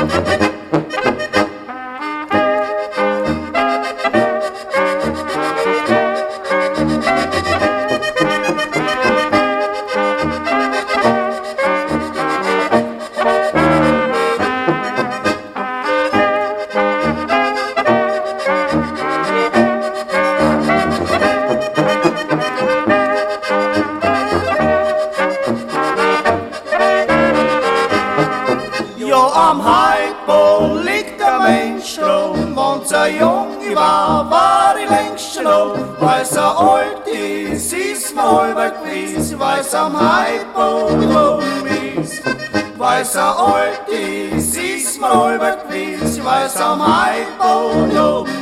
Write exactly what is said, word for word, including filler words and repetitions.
Am Heidbowl liegt der Menschstrom, wann's ein Junge war, war die längste noch. Weil's ein alt ist, ist mir halber gewiss, weil's am Heidbowl rum ist. Weil's ein alt ist, ist mir halber gewiss, weil's am Heidbowl rum ist.